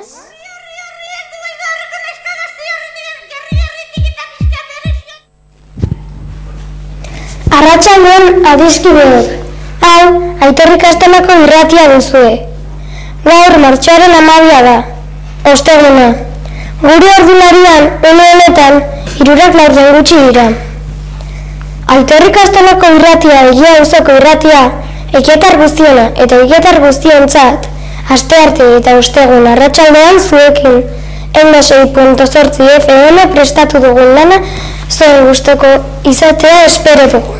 Arratsaldeon adiskideok. Hau, Aitor Ikastolako irratia duzue. Gaur martxoaren 12 da. Osteguna. Gure ordularian, une honetan, 3:04 gutxi dira. Aitor Ikastolako irratia egia auzoko irratia, ekietar guztiona eta ekietar guztiontzat, astearte eta ostegun arratsaldean zuekin. 106.8 FM prestatu dugun lana, zuen gustoko izatea espero dugu.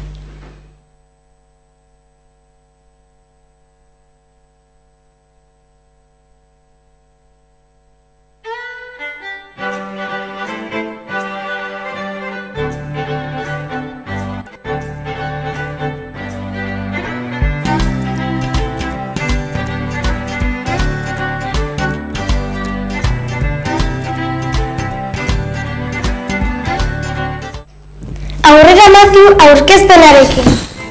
Aurrera nazu aurkezpenarekin.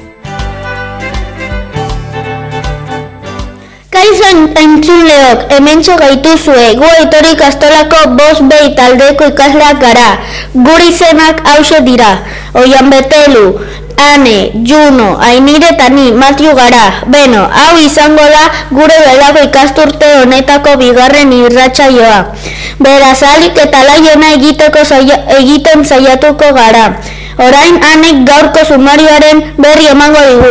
Kaixo entzuleok, hementxo gaituzue, gu Aitor Ikastolako 5B taldeko ikasleak gara. Gure izenak hauxe dira: Oian Betelu, Ane, Juno, Ainire eta ni, Matiu gara. Beno, hau izango da gure gelako ikasturte honetako 2. irratsaioa. Beraz, ahalik eta laiena egiten saiatuko gara. Orain Anek gaurko sumarioaren berri emango digu.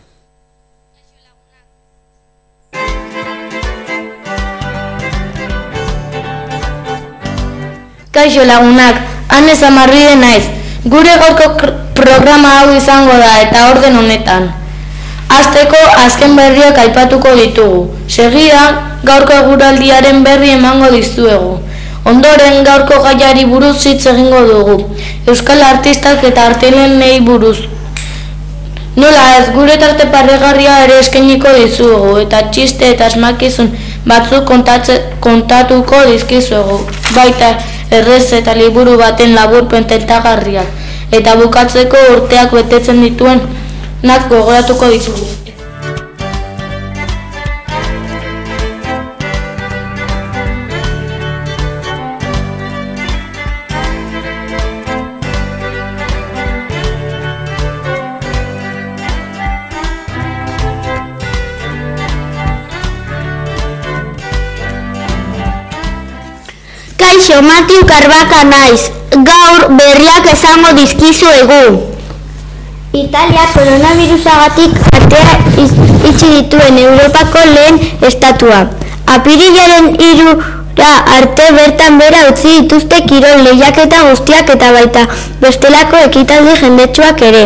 Kaixo lagunak, Ane Zamarride naiz. Gure gaurko programa hau izango da eta orden honetan. Hasteko azken berriak aipatuko ditugu. Segidan gaurko eguraldiaren berri emango dizuegu. Ondoren gaurko gaiari buruz hitz egingo dugu. Euskal artistak eta artelanei buruz. Nola ez, gure tarte paregarria ere eskainiko dizuegu eta txiste eta asmakizun batzuk kontatuko dizkizuegu. Baita errez eta liburu baten laburpen tentagarriak. Eta bukatzeko urteak betetzen dituenak gogoratuko ditugu. Kaixo, Matiu Karbaka naiz. Gaur berriak esango dizkizuegu. Italia koronavirusagatik atea itxi dituen Europako lehen estatua. Apirilaren 3 arte bertan bera utzi dituzte kirol lehiaketa guztiak eta baita bestelako ekitaldi jendetsuak ere.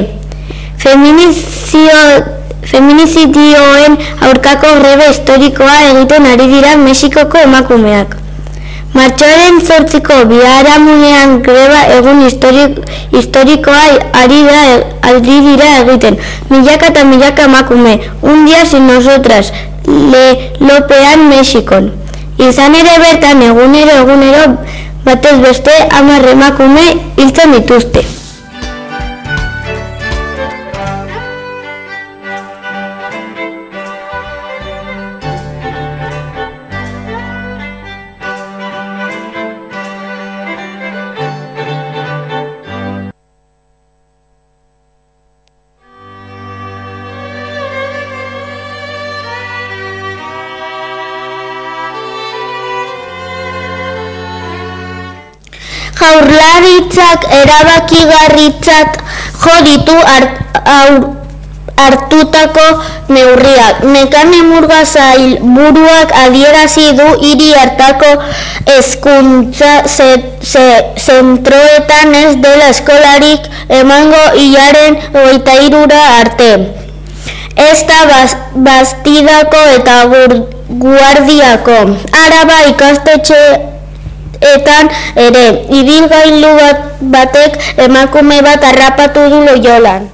Feminizidioen aurkako greba historikoa egiten ari dira Mexikoko emakumeak. Martxoaren 8ko biharamunean greba egun historikoa ari dira egiten. Milaka eta milaka emakume, un día sin nosotras, lelopean Mexikon. Izan ere bertan egunero batez beste 10 emakume hiltzen dituzte. Jaurlaritzak erabakigarritzat jo ditu hartutako neurriak. Nekane Murga sailburuak adierazi du hiri hartako hezkuntza zentroetan ez dela eskolarik emango hilaren 23 arte. Ezta Bastidako eta Guardiako, Araba ikastetxe etan ere, ibilgailu batek emakume bat harrapatu du Loiolan.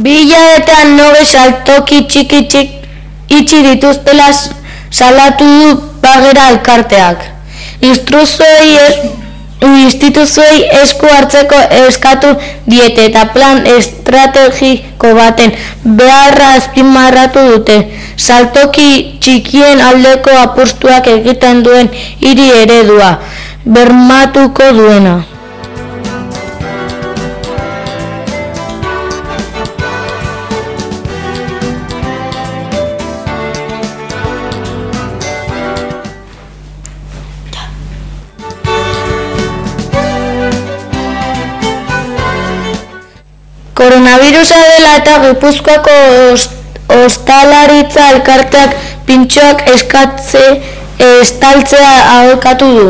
2000etan 9 saltoki txiki itxi dituztela salatu du Bagera elkarteak. Instituzioei esku hartzeko eskatu diete eta plan estrategiko baten beharra azpimarratu dute. Saltoki txikien aldeko apustuak egiten duen hiri eredua bermatuko duena. Koronavirusa dela eta Gipuzkoako ostalaritza elkarteak pintxoak estaltzea aholkatu du.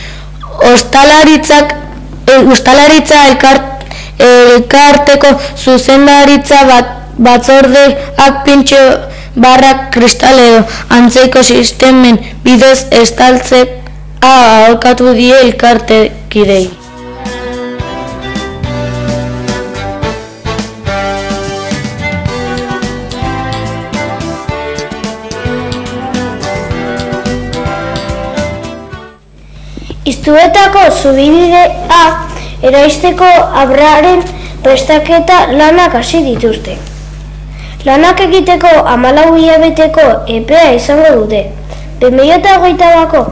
Ostalaritza elkarteko zuzendaritza batzordeak pintxo barrak kristal edo antzeko sistemen bidez estaltzea aholkatu die elkartekidei. Iztuetako zubidea eraisteko abraren prestaketa lanak hasi dituzte. Lanak egiteko 14 hilabeteko epea izango dute. 2008ko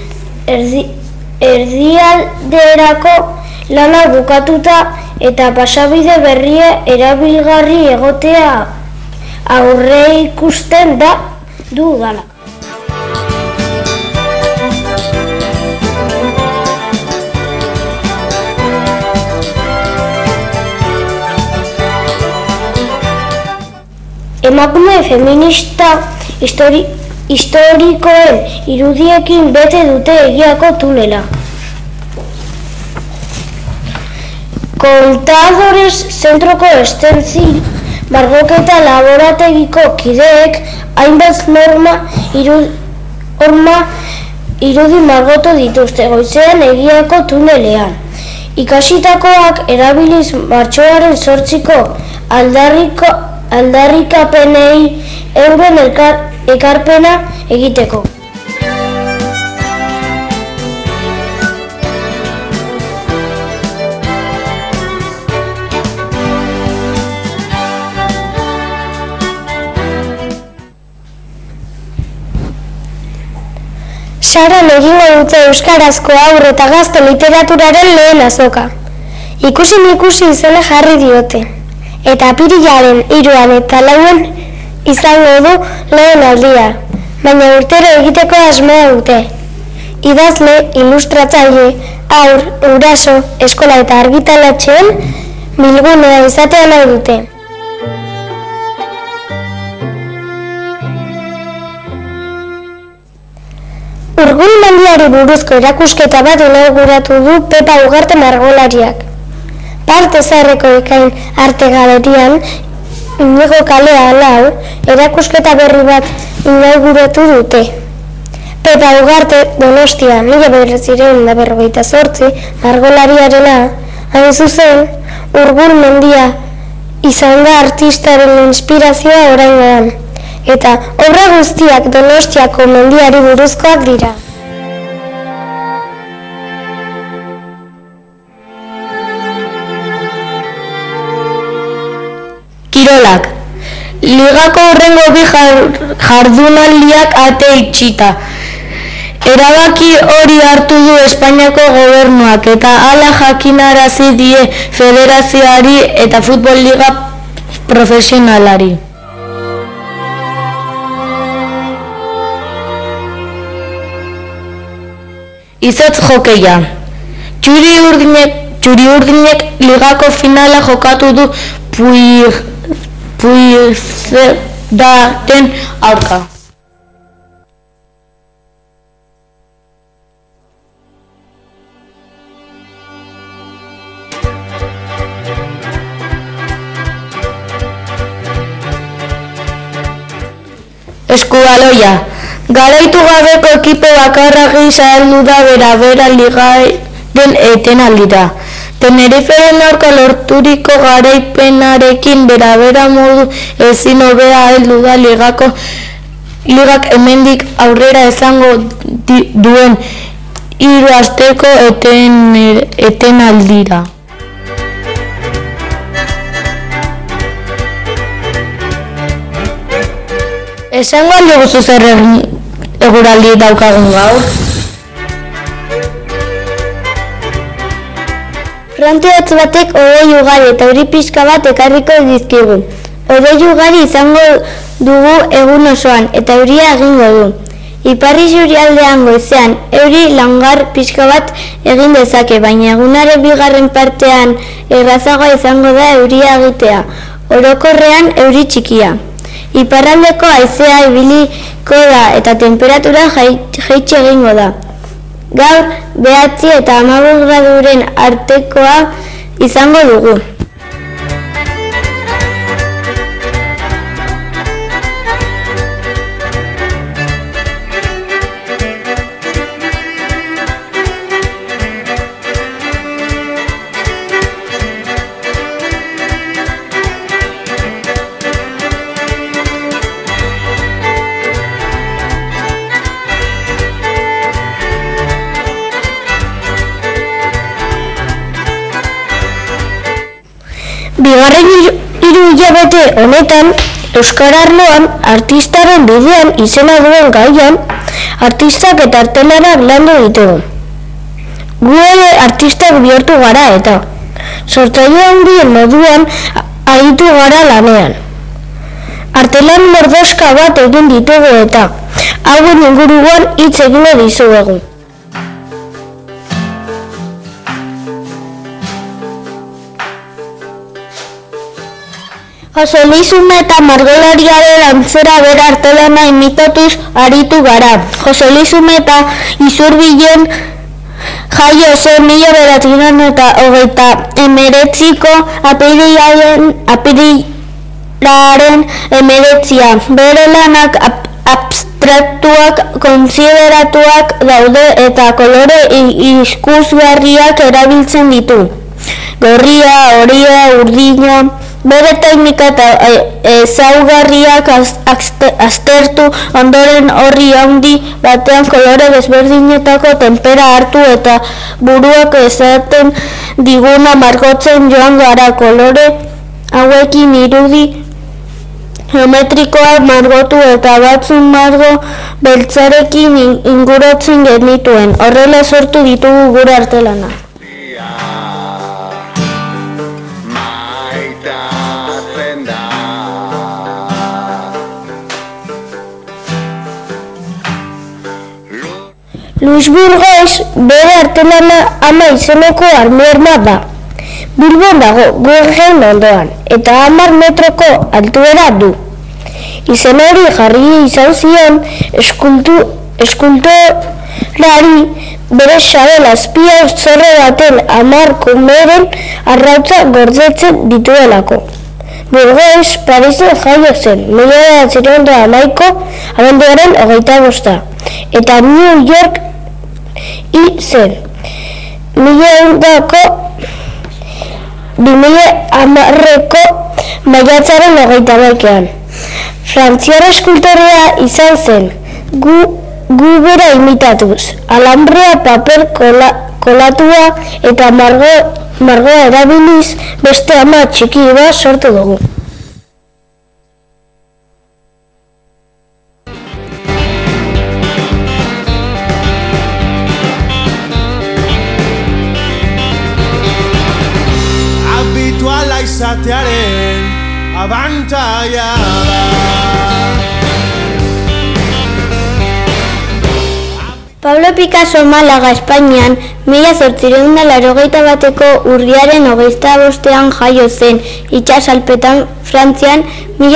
erdialderako lana bukatuta eta pasabide berria erabilgarri egotea aurreikusten du udalak. Emakume feminista historikoen irudiekin bete dute egiako tunela. Kontadores zentroko estentzil margoketa laborategiko kideek hainbat irudi margotu dituzte goizean egiako tunelean. Ikasitakoak erabiliz martxoaren 8ko aldarrikapenei euren ekarpena egiteko. Saran egingo dute euskarazko haur eta gazte literaturaren lehen azoka. Ikusi izena jarri diote. Eta apirilaren 3 eta 4 izango du lehen aldia, baina urtero egiteko asmoa dute. Idazle, ilustratzaile, haur, guraso, eskola eta argitaletxeen bilgunea izatea nahi dute. Urgul mendiari buruzko erakusketa bat inauguratu du Pepa Ugarte margolariak. Parte Zaharreko ikain arte galerian, Inigo kalea 4, erakusketa berri bat inauguratu dute. Pepa Ugarte Donostia 1948 margolariarena, hain zuzen, Urgul mendia izan da artistaren inspirazioa oraingoan, eta obra guztiak Donostiako mendiari buruzkoak dira. Kirolak. Ligako hurrengo bi jardunaldiak ate itxita. Erabaki hori hartu du Espainiako gobernuak eta hala jakinarazi die federazioari eta futbol liga profesionalari. Izotz jokeia. Txuri-urdinek ligako finala jokatu du Puigcerdaten aurka. Eskubaloia. Garaitu gabeko ekipo bakarra gisa heldu da bera ligaren etenaldira. Teneriferen aurka lorturiko garaipenarekin bera modu ezin hobea heldu da ligak hemendik aurrera izango duen 3 asteko etenaldira. Esango aldi guzu zer eguraldi daukagun gaur? Fronte hotz batek odei ugari eta euri pixka bat ekarriko dizkigu. Odei ugari izango dugu egun osoan eta euria egingo du. Ipar isurialdean goizean euri langar pixka bat egin dezake, baina egunaren bigarren partean errazagoa izango da euria egitea, orokorrean euri txikia. Iparraldeko haizea ibiliko da eta temperatura jaitsi egingo da. Gaur 9 eta 15 graduren artekoa izango dugu. Bigarren 3 hilabete honetan, Euskara arloan, artistaren bidean izena duen gaian, artistak eta artelanak landu ditugu. Gu ere artistak bihurtu gara eta sortzaile handien moduan aritu gara lanean. Artelan mordoska bat egin ditugu eta hauen inguruan hitz egingo dizuegu. Jose Luis Umeta margolariaren antzera bera artelana imitatuz aritu gara. Jose Luis Umeta Isurbilen jaio zen 1929ko apirilaren 19. Bere lanak abstraktuak kontsideratuak daude eta kolore ikusgarriak erabiltzen ditu. Gorria, horia, urdina. Bere teknika eta ezaugarriak aztertu ondoren horri handi batean kolore desberdinetako tenpera hartu eta buruak esaten diguna margotzen joan gara. Kolore hauekin irudi geometrikoak margotu eta batzun margo beltzarekin inguratzen genituen. Horrela sortu ditugu gure artelana. Luis Burgos bere artelana Ama izeneko armerma da. Bilbon dago, Guggenheim ondoan, eta 10 metroko altuera du. Izen hori jarri izan zion eskultorari bere xabel azpia zorro baten 10 kumeren arrautza gordetzen dituelako. Burgos Parisen jaio zen, 1911ko abenduaren 25. Eta New York hil zen, 2010ko maiatzaren 21. Frantziar eskultorea izan zen, gu bera imitatuz, alambrea, paper kolatua eta margoa erabiliz beste ama txiki bat sortu dugu. Izatearen abantaia da. Pablo Picasso Malaga, Espainian, 1881ko urriaren 25ean jaio zen, itsasalpetan Frantzian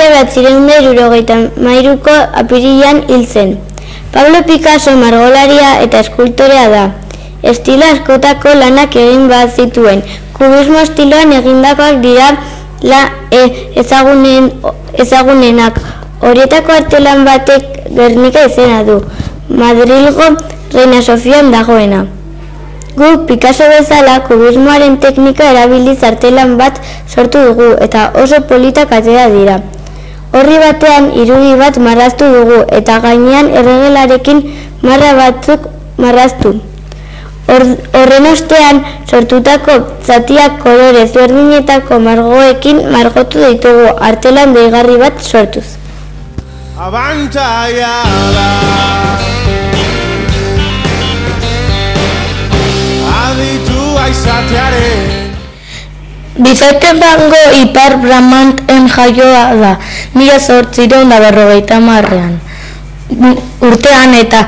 1973ko apirilean hil zen. Pablo Picasso margolaria eta eskultorea da. Estilo askotako lanak egin bat zituen. Kubismo estiloan egindakoak dira ezagunenak. Horietako artelan batek Gernika izena du, Madrilgo Reina Sofian dagoena. Guk Picasso bezala kubismoaren teknika erabiliz artelan bat sortu dugu eta oso politak atera dira. Horri batean irudi bat marraztu dugu eta gainean erregelarekin marra batzuk marraztu. Horren ostean sortutako zatiak kolore ezberdinetako margoekin margotu ditugu artelan deigarri bat sortuz. Abantaiala aditua izatearen Vicente Van Gogh Ipar Bramanten jaioa da, 1850 urtean eta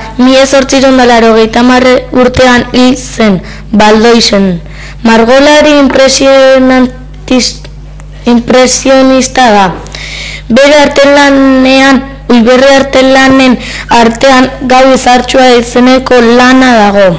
1880 urtean hil zen Baldoisen. Margolari impresionista da. Bere artelanen artean gau izartsua izeneko lana dago.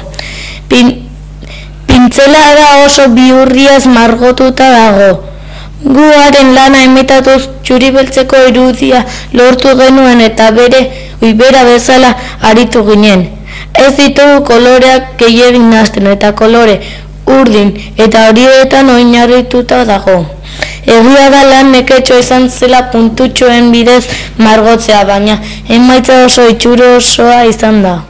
Pintzela da oso bihurriaz margotuta dago. Guaren lana imitatuz txuri beltzeko irudia lortu genuen eta bere uibera bezala aritu ginen. Ez ditugu koloreak gehiagin nazten eta kolore urdin eta horietan oinarrituta dago. Egia da lan neketxo izan zela puntutxoen bidez margotzea, baina emaitza oso itxuro osoa izan da.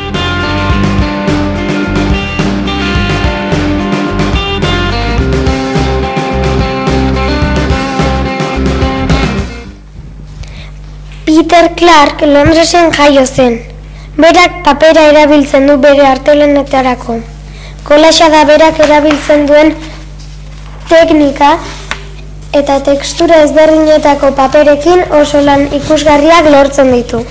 Peter Clark Londresen jaio zen. Berak papera erabiltzen du bere artelanetarako. Kolaxa da berak erabiltzen duen teknika eta tekstura ezberdinetako paperekin oso lan ikusgarriak lortzen ditu.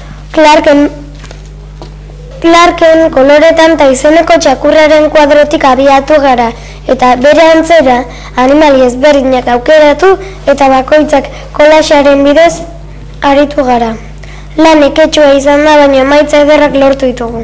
Clarken koloretan eta izeneko txakurraren kuadrotik abiatu gara eta bere antzera animali ezberdinak aukeratu eta bakoitzak kolaxaren bidez aritu gara. Lan neketsua izan da, baina emaitza ederrak lortu ditugu.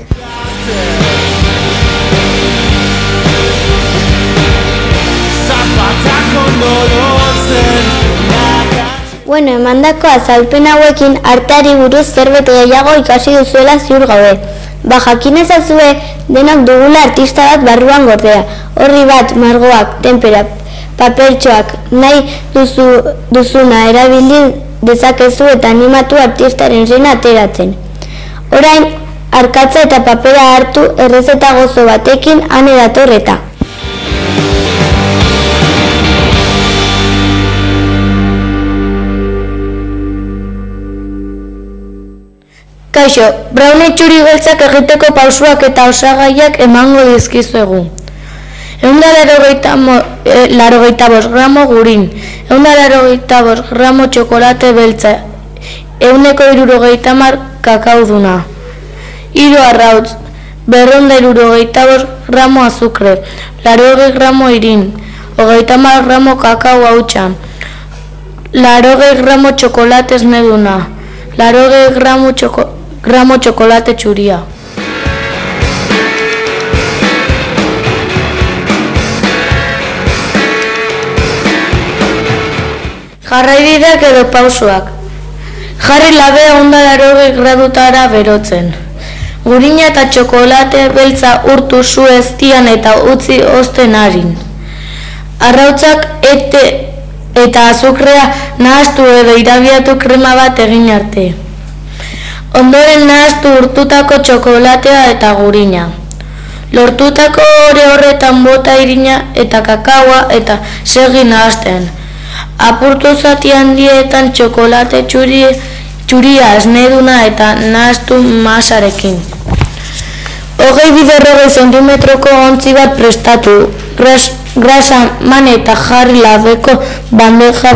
Bueno, emandako azalpen hauekin arteari buruz zerbait gehiago ikasi duzuela ziur gaude. Jakin ezazue denok dugula artista bat barruan gordea. Horri bat, margoak, tenpera, papertxoak, nahi duzuna erabili dezakezu eta animatu artistaren zena ateratzen. Orain, arkatza eta papera hartu errezeta gozo batekin ane datorreta. Kaixo, brownie txuri beltzak egiteko pausuak eta osagaiak emango dizkizuegu. 185 gramo gurin, 185 gramo txokolate beltza, 170 kakauduna, 3 arrautz, 275 gramo azukre, 80 gramo irin, 30 gramo kakao hautsa, 80 gramo txokolate esneduna, 80 gramo txokolate txuria. Jarraibideak edo pausoak. Jarri labea 180 gradutara berotzen. Gurina eta txokolate beltza urtu su eztian eta utzi osten harin. Arrautzak eta azukrea nahastu edo irabiatu krema bat egin arte. Ondoren nahastu urtutako txokolatea eta gurina. Lortutako ore horretan bota irina eta kakaoa eta segi nahasten. Apurtu zati handietan txokolate txuria esneduna eta nahastu masarekin. 20 zentimetroko ontzi bat prestatu. Grasa man eta jarri labeko bandeja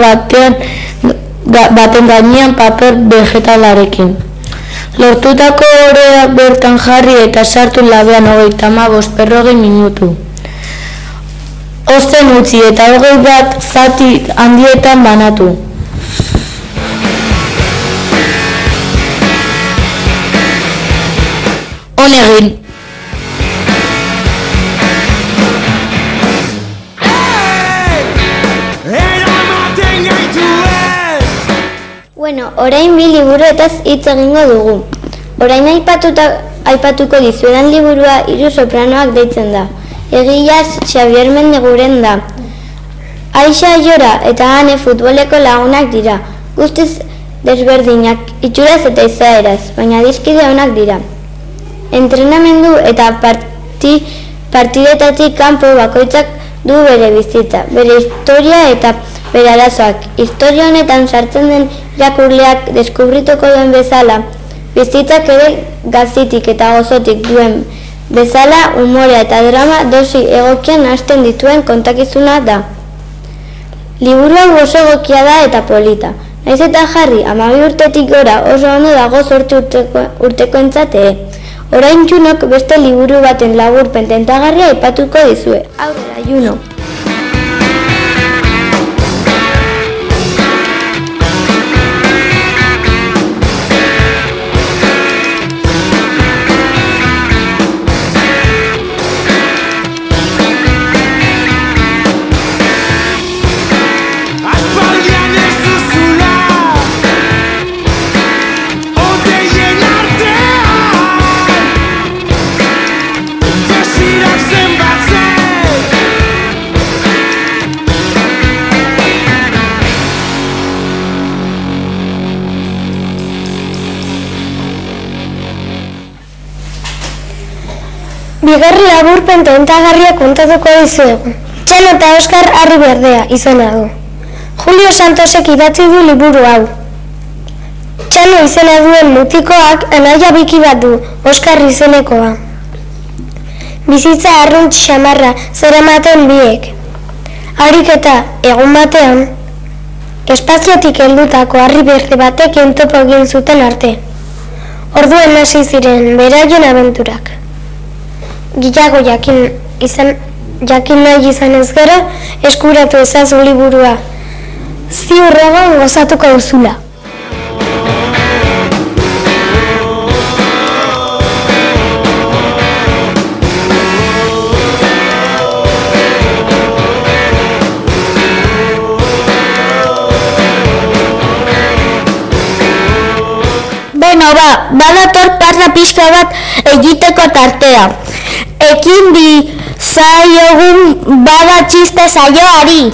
baten gainean paper vegetalarekin. Lortutako orea bertan jarri eta sartu labean 35-40 minutu. Osten utzi eta 20 bat zati handietan banatu. On egin. Bueno, orain bi liburuetaz hitz egingo dugu. Orain aipatuko dizuedan liburua Hiru sopranoak deitzen da. Egiaz Xabier Mendeguren da. Aixa Jora eta Ane futboleko lagunak dira. Guztiz desberdinak, itxuraz eta izaeraz, baina dizkide onak dira. Entrenamendu eta partidetatik kanpo bakoitzak du bere bizitza, bere historia eta bere arazoak. Historia honetan sartzen den irakurleak deskubrituko duen bezala, bizitzak ere gazitik eta gozotik duen bezala umorea eta drama dosi egokian hasten dituen kontakizuna da. Liburua oso egokia da eta polita. Naiz eta jarri 12 urtetik gora oso ondo dago 8 urtekoentzat. Orain Junok beste liburu baten laburpen tentagarria aipatuko dizue. Aurrera, Juno. Bigarren laburpen tentagarria kontatuko dizuegu. Txano eta Oskar Harri Berdea izena du. Julio Santosek idatzi du liburu hau. Txano izena duen mutikoak anaia biki bat du, Oskar izenekoa. Bizitza arrunt xamarra zeramaten biek. Harik eta egun batean, espaziotik heldutako Harri Berde batekin topo egin zuten arte. Orduen hasi ziren beraien abenturak. Gehiago jakin nahi izan ez gero, eskuratu ezazu liburua. Ziur egon gozatuko duzula. Beno, badator parla pixka bat egiteko tartea. Ekin di zaiogun bada txiste saioari.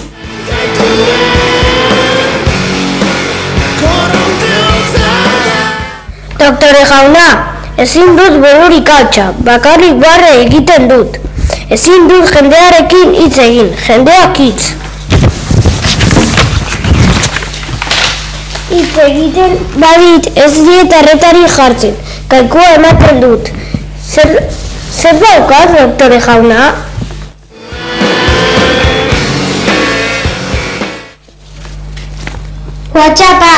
Doktore jauna, ezin dut bururik altxa, bakarrik barre egiten dut. Ezin dut jendearekin hitz egin, jendeak hitz. Hitz egiten badit ez diet arretari jartzen, kaikua ematen dut. Zer daukat, doktore jauna? WhatsAppa!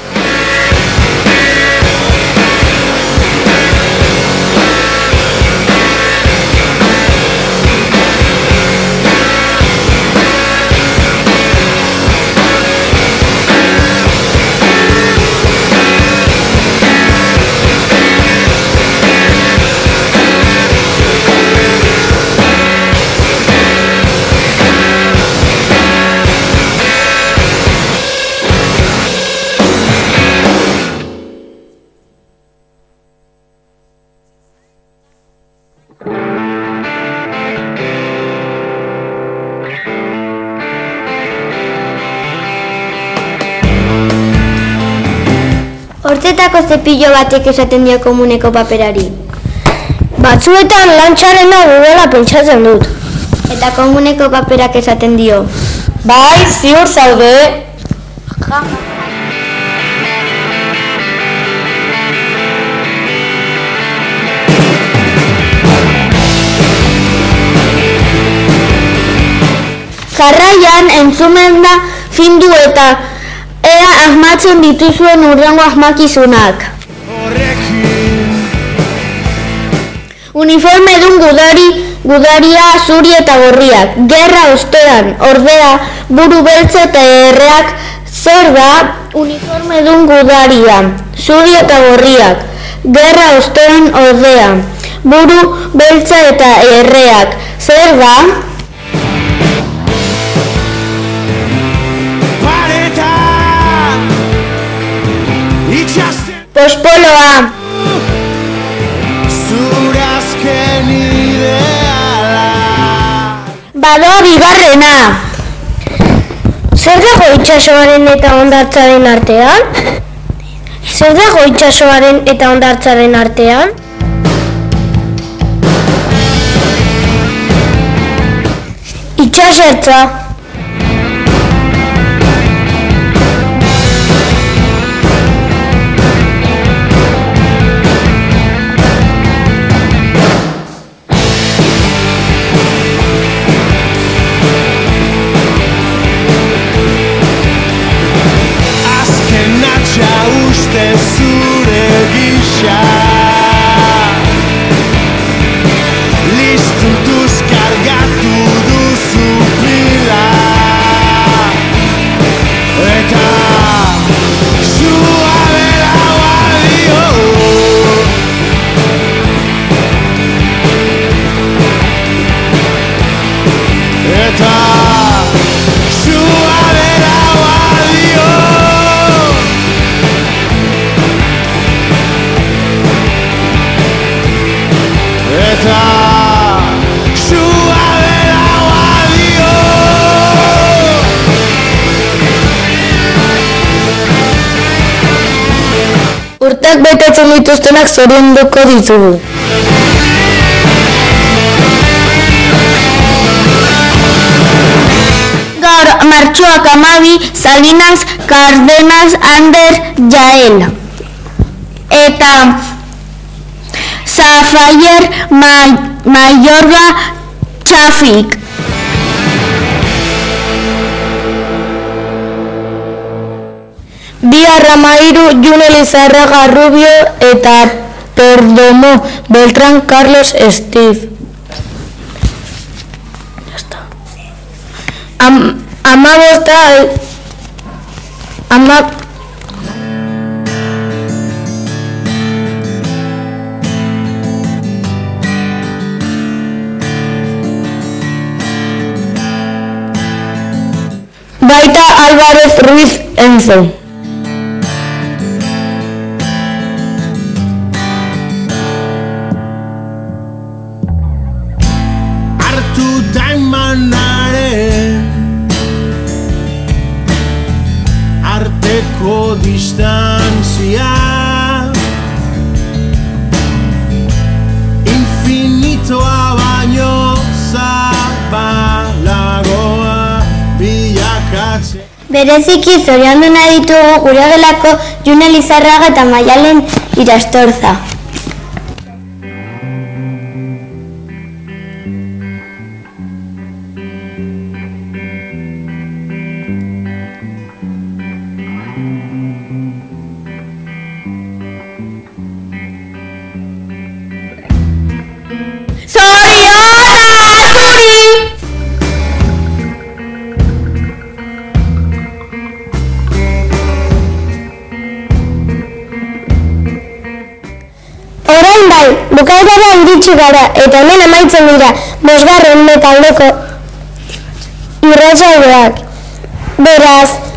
Hortzetako zepillo batek esaten dio komuneko paperari. Batzuetan lantxarena dudala pentsatzen dut. Eta komuneko paperak esaten dio. Bai, ziur zaude. Jarraian entzumen da findu eta ea asmatzen dituzuen hurrengo asmakizunak. Uniforme dun gudaria zuri eta gorriak. Gerra ostean, ordea, buru beltza eta erreak. Zer da? Uniforme dun gudaria zuri eta gorriak. Gerra ostean, ordea, buru beltza eta erreak. Zer da? Pospoloa. Zure azken ideala Badoa bigarrena. Zer dago itsasoaren eta hondartzaren artean? Zer dago itsasoaren eta hondartzaren artean? Itsasertza. Zure gisa listutuz kargatu duzu pila eta zua beraua dio eta zua beraua dio. Eta zua beraua dio. Urteak betetzen dituztenak zorionduko ditugu. Gaur, martxoak 12, Salinas, Cárdenas, Ander, Jael. Eta Zafayer, Mayorga, Txafik. Bihar 13, June Lizarraga Rubio eta Perdomo Beltran Carlos Steve. Baita Álvarez Ruiz Enzo. Hartuta emanaren arteko distantzia infinitoa baino zabalagoa bilakatzen. Bereziki zoriondu nahi ditugu gure gelako June Lizarraga eta Maialen Irastorza. Bukaerara iritsi gara eta hemen amaitzen dira 5. metaldeko irratsaioak. Beraz,